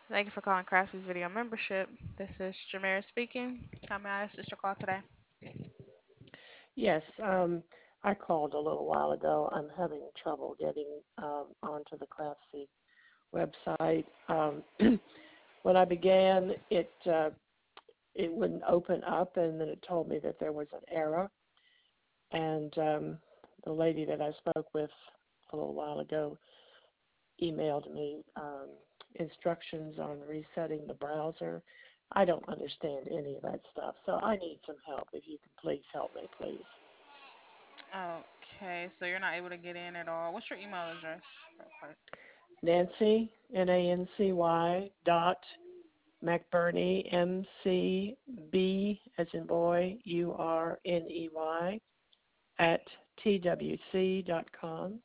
Thank you for calling Crafty's Video Membership. This is Jamera speaking. How may I assist your call today? Yes, I called a little while ago. I'm having trouble getting onto the Craftsy website. When I began, it wouldn't open up, and then it told me that there was an error. And the lady that I spoke with a little while ago emailed me instructions on resetting the browser. I don't understand any of that stuff, so I need some help. If you can please help me, please. Okay, so you're not able to get in at all. What's your email address? Real quick. Nancy, Nancy dot McBurney, McB as in boy, URNEY at TWC.com.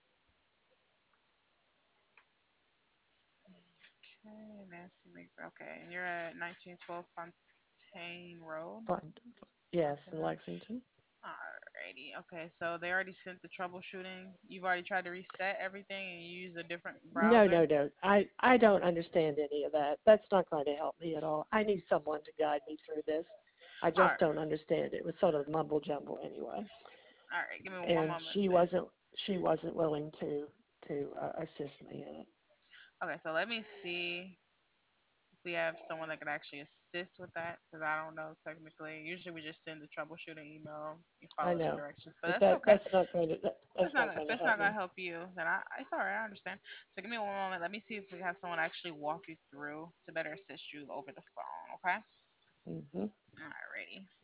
Okay, Nancy McBride. Okay, and you're at 1912 Fontaine Road. Yes, in Fontaine. Lexington. Alrighty. Okay, so they already sent the troubleshooting. You've already tried to reset everything and you use a different No, browser. no, no. I don't understand any of that. That's not going to help me at all. I need someone to guide me through this. I just Alright. don't understand it. It was sort of mumble jumble anyway. Alright, give me one And moment she then. wasn't willing to assist me in it. Okay, so let me see if we have someone that could actually assist with that because I don't know technically. Usually we just send the troubleshooting email. You I follow the know, directions, but but that's okay. that's not If going to it's help not gonna me. help you, then it's all right. I understand. So give me one moment. Let me see if we have someone actually walk you through to better assist you over the phone. Okay. Hmm. Alrighty.